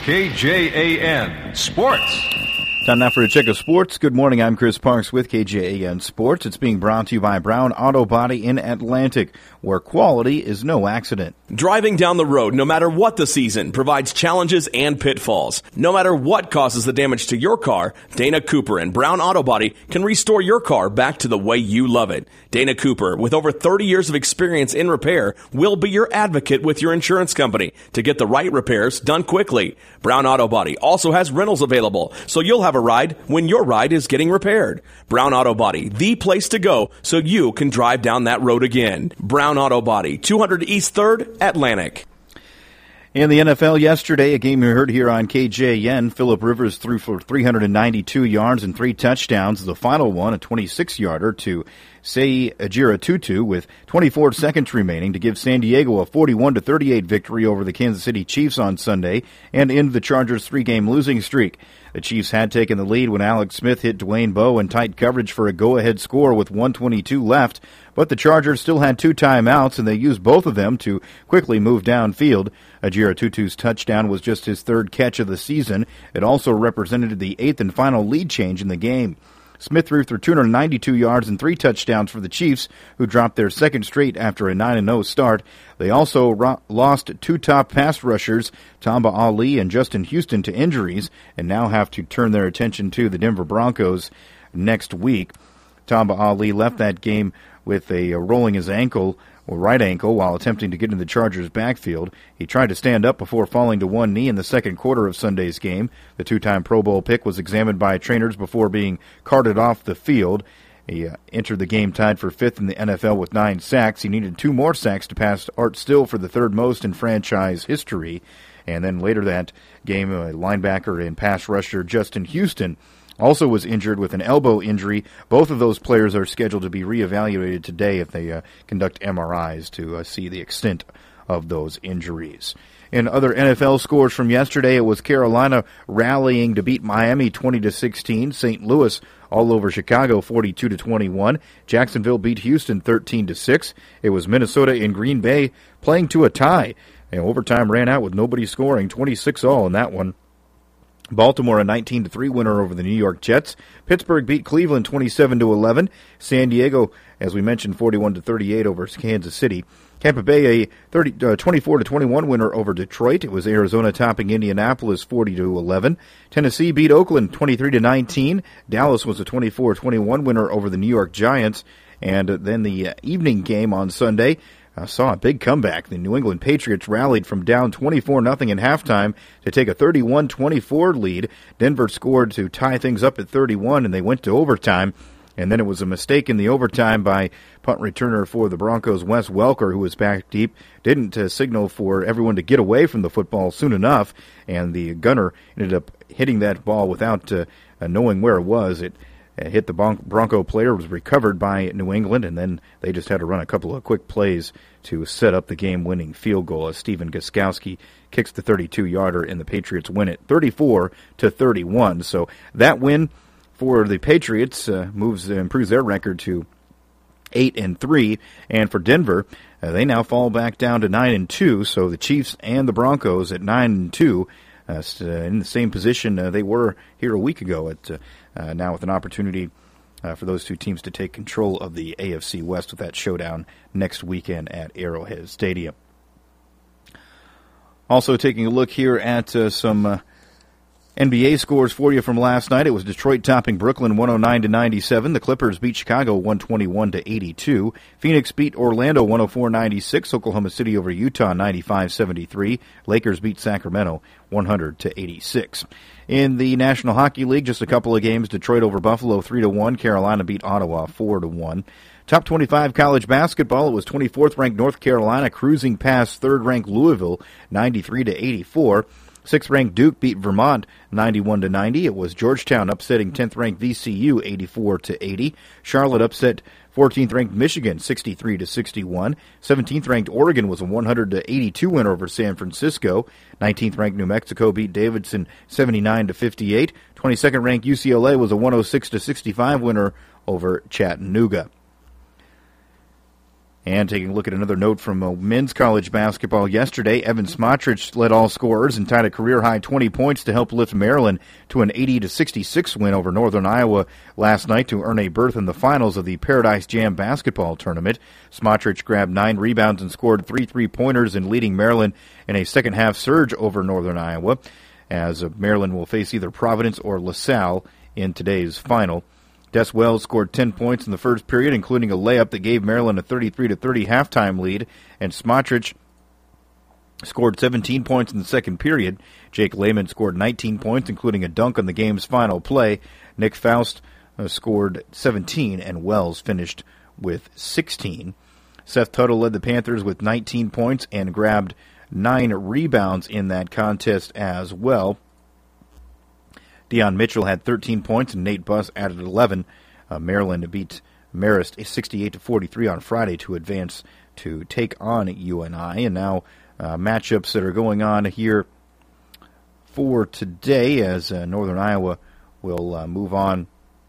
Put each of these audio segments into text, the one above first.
KJAN Sports. Time now for a check of sports. Good morning, I'm Chris Parks with KJAN Sports. It's being brought to you by Brown Auto Body in Atlantic, where quality is no accident. Driving down the road, no matter what the season, provides challenges and pitfalls. No matter what causes the damage to your car, Dana Cooper and Brown Auto Body can restore your car back to the way you love it. Dana Cooper, with over 30 years of experience in repair, will be your advocate with your insurance company to get the right repairs done quickly. Brown Auto Body also has rentals available, so you'll have a ride when your ride is getting repaired. Brown Auto Body, the place to go so you can drive down that road again. Brown Auto Body, 200 East 3rd, Atlantic. In the NFL yesterday, a game you heard here on KJN, Phillip Rivers threw for 392 yards and 3 touchdowns. The final one, a 26-yarder to Sei Ajira-Tutu with 24 seconds remaining to give San Diego a 41-38 victory over the Kansas City Chiefs on Sunday and end the Chargers' 3-game losing streak. The Chiefs had taken the lead when Alex Smith hit Dwayne Bowe in tight coverage for a go-ahead score with 1:22 left, but the Chargers still had 2 timeouts, and they used both of them to quickly move downfield. Ajira-Tutu's touchdown was just his 3rd catch of the season. It also represented the 8th and final lead change in the game. Smith threw for 292 yards and 3 touchdowns for the Chiefs, who dropped their 2nd straight after a 9-0 start. They also lost 2 top pass rushers, Tamba Ali and Justin Houston, to injuries, and now have to turn their attention to the Denver Broncos next week. Tamba Ali left that game with a rolling his ankle, or right ankle, while attempting to get in the Chargers' backfield. He tried to stand up before falling to one knee in the second quarter of Sunday's game. The 2-time Pro Bowl pick was examined by trainers before being carted off the field. He entered the game tied for 5th in the NFL with 9 sacks. He needed 2 more sacks to pass Art Still for the 3rd most in franchise history. And then later that game, a linebacker and pass rusher Justin Houston also was injured with an elbow injury. Both of those players are scheduled to be reevaluated today if they conduct MRIs to see the extent of those injuries. In other NFL scores from yesterday, it was Carolina rallying to beat Miami 20-16. St. Louis all over Chicago 42-21. Jacksonville beat Houston 13-6. It was Minnesota and Green Bay playing to a tie. And overtime ran out with nobody scoring, 26-all in that one. Baltimore a 19-3 winner over the New York Jets. Pittsburgh beat Cleveland 27-11. San Diego, as we mentioned, 41-38 over Kansas City. Tampa Bay a 24-21 winner over Detroit. It was Arizona topping Indianapolis 40-11. Tennessee beat Oakland 23-19. Dallas was a 24-21 winner over the New York Giants. And then the evening game on Sunday saw a big comeback. The New England Patriots rallied from down 24-0 at halftime to take a 31-24 lead. Denver scored to tie things up at 31, and they went to overtime. And then it was a mistake in the overtime by punt returner for the Broncos, Wes Welker, who was back deep. Didn't signal for everyone to get away from the football soon enough, and the gunner ended up hitting that ball without knowing where it was. It hit the Bronco player, was recovered by New England, and then they just had to run a couple of quick plays to set up the game-winning field goal as Stephen Gostkowski kicks the 32-yarder, and the Patriots win it 34-31. So that win for the Patriots improves their record to 8-3, and for Denver, they now fall back down to 9-2. So the Chiefs and the Broncos at 9-2, in the same position they were here a week ago. Now with an opportunity for those 2 teams to take control of the AFC West with that showdown next weekend at Arrowhead Stadium. Also taking a look here at some NBA scores for you from last night. It was Detroit topping Brooklyn 109-97. The Clippers beat Chicago 121-82. Phoenix beat Orlando 104-96. Oklahoma City over Utah 95-73. Lakers beat Sacramento 100-86. In the National Hockey League, just a couple of games. Detroit over Buffalo 3-1. Carolina beat Ottawa 4-1. Top 25 college basketball, it was 24th-ranked North Carolina cruising past 3rd-ranked Louisville 93-84. 6th-ranked Duke beat Vermont 91-90. It was Georgetown upsetting 10th-ranked VCU 84-80. Charlotte upset 14th-ranked Michigan 63-61. 17th-ranked Oregon was a 100-82 win over San Francisco. 19th-ranked New Mexico beat Davidson 79-58. 22nd-ranked UCLA was a 106-65 winner over Chattanooga. And taking a look at another note from men's college basketball yesterday, Evan Smotrich led all scorers and tied a career-high 20 points to help lift Maryland to an 80-66 win over Northern Iowa last night to earn a berth in the finals of the Paradise Jam basketball tournament. Smotrich grabbed 9 rebounds and scored 3 3-pointers in leading Maryland in a second-half surge over Northern Iowa, as Maryland will face either Providence or LaSalle in today's final. Des Wells scored 10 points in the first period, including a layup that gave Maryland a 33-30 halftime lead, and Smotrich scored 17 points in the second period. Jake Lehman scored 19 points, including a dunk on the game's final play. Nick Faust scored 17, and Wells finished with 16. Seth Tuttle led the Panthers with 19 points and grabbed 9 rebounds in that contest as well. Deion Mitchell had 13 points, and Nate Buss added 11. Maryland beat Marist 68-43 on Friday to advance to take on UNI. And now matchups that are going on here for today, as Northern Iowa will move on,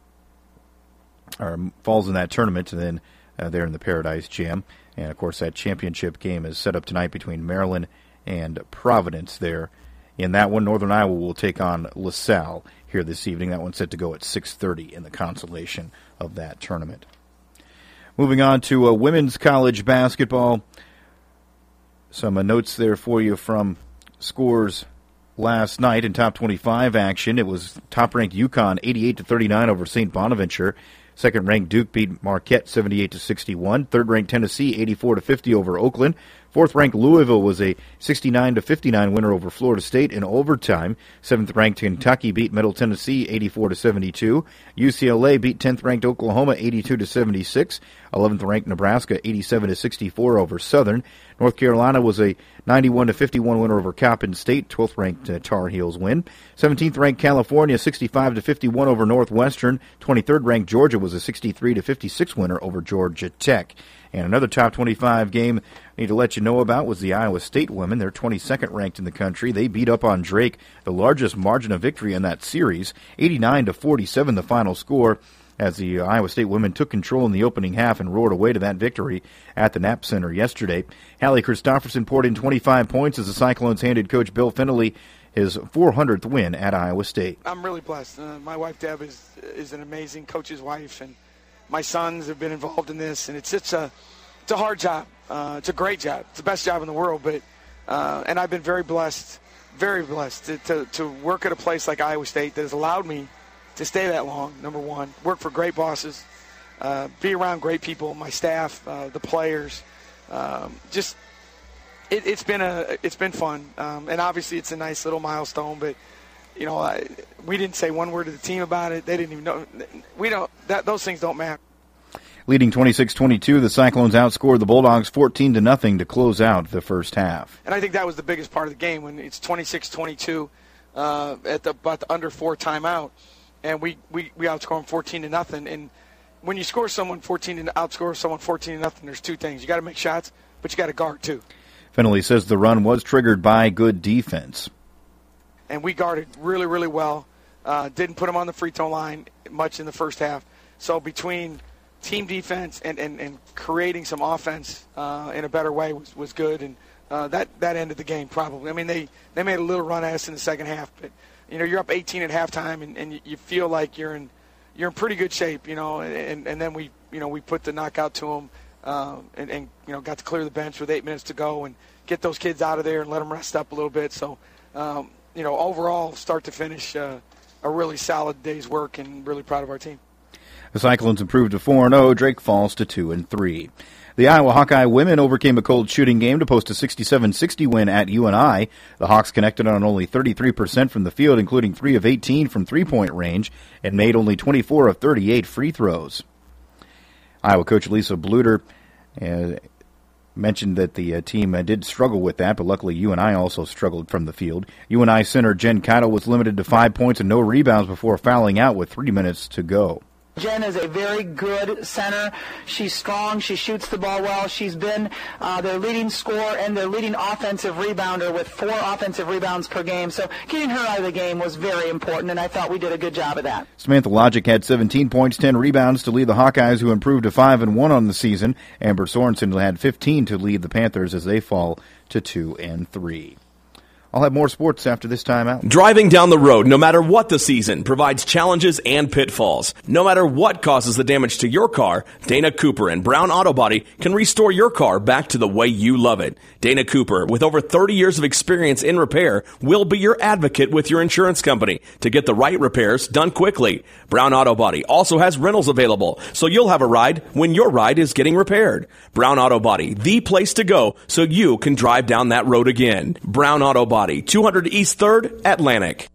or falls in that tournament, and then they're in the Paradise Jam. And, of course, that championship game is set up tonight between Maryland and Providence there. In that one, Northern Iowa will take on LaSalle here this evening. That one's set to go at 6:30 in the consolation of that tournament. Moving on to women's college basketball. Some notes there for you from scores last night in top 25 action. It was top-ranked UConn 88-39 over St. Bonaventure. Second-ranked Duke beat Marquette 78-61. Third-ranked Tennessee 84-50 over Oakland. Fourth-ranked Louisville was a 69-59 winner over Florida State in overtime. Seventh-ranked Kentucky beat Middle Tennessee 84-72. UCLA beat 10th-ranked Oklahoma 82-76. 11th-ranked Nebraska 87-64 over Southern. North Carolina was a 91-51 winner over Coppin State. 12th-ranked Tar Heels win. 17th-ranked California 65-51 over Northwestern. 23rd-ranked Georgia was a 63-56 winner over Georgia Tech. And another top 25 game I need to let you know about was the Iowa State women. They're 22nd ranked in the country. They beat up on Drake, the largest margin of victory in that series, 89-47 the final score, as the Iowa State women took control in the opening half and roared away to that victory at the Knapp Center yesterday. Hallie Christopherson poured in 25 points as the Cyclones handed Coach Bill Finley his 400th win at Iowa State. I'm really blessed. My wife, Deb, is an amazing coach's wife, and my sons have been involved in this, and it's a hard job. It's a great job. It's the best job in the world, but and I've been very blessed to work at a place like Iowa State that has allowed me to stay that long, number one, work for great bosses, be around great people, my staff, the players. It's been fun, and obviously it's a nice little milestone, but you know, we didn't say one word to the team about it. They didn't even know. Those things don't matter. Leading 26-22, the Cyclones outscored the Bulldogs 14-0 to close out the first half. And I think that was the biggest part of the game when it's 26-22 at about the under 4 timeout, and we outscore them 14-0. And when you score someone 14 and outscore someone 14-0, there's two things: you got to make shots, but you got to guard too. Finley says the run was triggered by good defense. And we guarded really, really well. Didn't put them on the free throw line much in the first half. So between team defense and creating some offense in a better way was good. And that ended the game probably. I mean, they made a little run at us in the second half. But, you know, you're up 18 at halftime, and you feel like you're in pretty good shape, you know. And then we put the knockout to them and got to clear the bench with 8 minutes to go and get those kids out of there and let them rest up a little bit. So, overall, start to finish, a really solid day's work, and really proud of our team. The Cyclones improved to 4-0. Drake falls to 2-3. The Iowa Hawkeye women overcame a cold shooting game to post a 67-60 win at UNI. The Hawks connected on only 33% from the field, including 3 of 18 from three-point range, and made only 24 of 38 free throws. Iowa coach Lisa Bluter mentioned that the team did struggle with that, but luckily UNI also struggled from the field. UNI center Jen Keitel was limited to 5 points and no rebounds before fouling out with 3 minutes to go. Jen is a very good center. She's strong. She shoots the ball well. She's been their leading scorer and their leading offensive rebounder with 4 offensive rebounds per game. So getting her out of the game was very important, and I thought we did a good job of that. Samantha Logic had 17 points, 10 rebounds to lead the Hawkeyes, who improved to 5-1 on the season. Amber Sorensen had 15 to lead the Panthers as they fall to 2-3. I'll have more sports after this timeout. Driving down the road, no matter what the season, provides challenges and pitfalls. No matter what causes the damage to your car, Dana Cooper and Brown Auto Body can restore your car back to the way you love it. Dana Cooper, with over 30 years of experience in repair, will be your advocate with your insurance company to get the right repairs done quickly. Brown Auto Body also has rentals available, so you'll have a ride when your ride is getting repaired. Brown Auto Body, the place to go so you can drive down that road again. Brown Auto Body, 200 East 3rd, Atlantic.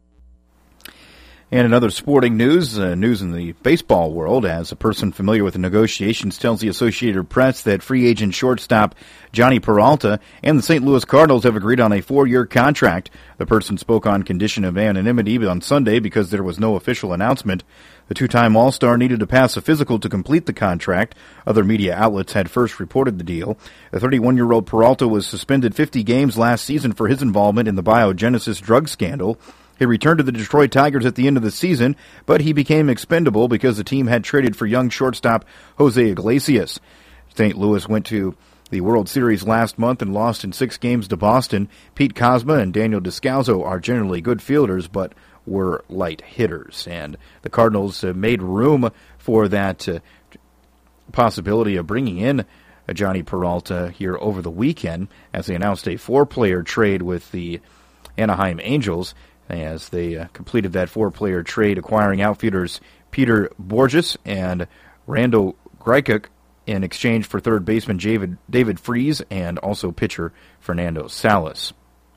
And in other sporting news, news in the baseball world, as a person familiar with the negotiations tells the Associated Press that free agent shortstop Johnny Peralta and the St. Louis Cardinals have agreed on a 4-year contract. The person spoke on condition of anonymity on Sunday because there was no official announcement. The two-time All-Star needed to pass a physical to complete the contract. Other media outlets had first reported the deal. The 31-year-old Peralta was suspended 50 games last season for his involvement in the Biogenesis drug scandal. He returned to the Detroit Tigers at the end of the season, but he became expendable because the team had traded for young shortstop Jose Iglesias. St. Louis went to the World Series last month and lost in 6 games to Boston. Pete Kozma and Daniel Descalso are generally good fielders, but were light hitters. And the Cardinals made room for that possibility of bringing in Johnny Peralta here over the weekend as they announced a 4-player trade with the Anaheim Angels, as they completed that 4-player trade, acquiring outfielders Peter Borges and Randall Greikuk in exchange for third baseman David Freese and also pitcher Fernando Salas.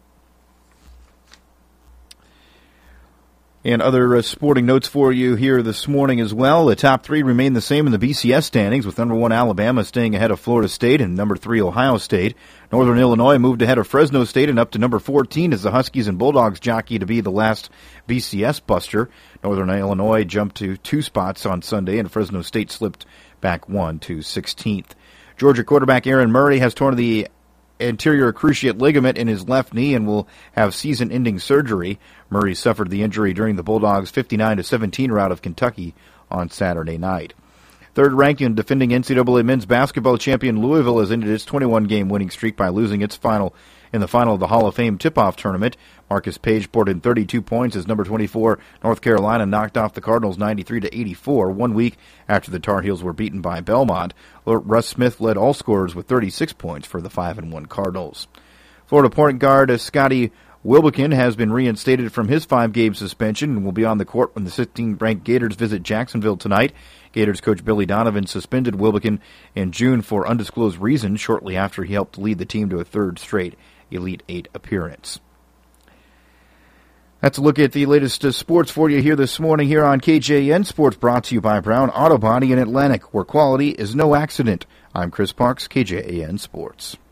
And other sporting notes for you here this morning as well. The top 3 remain the same in the BCS standings, with number 1 Alabama staying ahead of Florida State and number 3 Ohio State. Northern Illinois moved ahead of Fresno State and up to number 14 as the Huskies and Bulldogs jockey to be the last BCS buster. Northern Illinois jumped to 2 spots on Sunday, and Fresno State slipped back 1 to 16th. Georgia quarterback Aaron Murray has torn the anterior cruciate ligament in his left knee and will have season-ending surgery. Murray suffered the injury during the Bulldogs' 59-17 rout of Kentucky on Saturday night. Third-ranked and defending NCAA men's basketball champion Louisville has ended its 21-game winning streak by losing its final in the final of the Hall of Fame tip-off tournament. Marcus Page poured in 32 points as number 24 North Carolina knocked off the Cardinals 93-84 1 week after the Tar Heels were beaten by Belmont. Russ Smith led all scorers with 36 points for the 5-1 Cardinals. Florida point guard Scotty Wilbekin has been reinstated from his 5-game suspension and will be on the court when the 16th-ranked Gators visit Jacksonville tonight. Gators coach Billy Donovan suspended Wilbekin in June for undisclosed reasons shortly after he helped lead the team to a 3rd straight Elite 8 appearance. That's a look at the latest sports for you here this morning here on KJN Sports, brought to you by Brown Auto Body in Atlantic, where quality is no accident. I'm Chris Parks, KJAN Sports.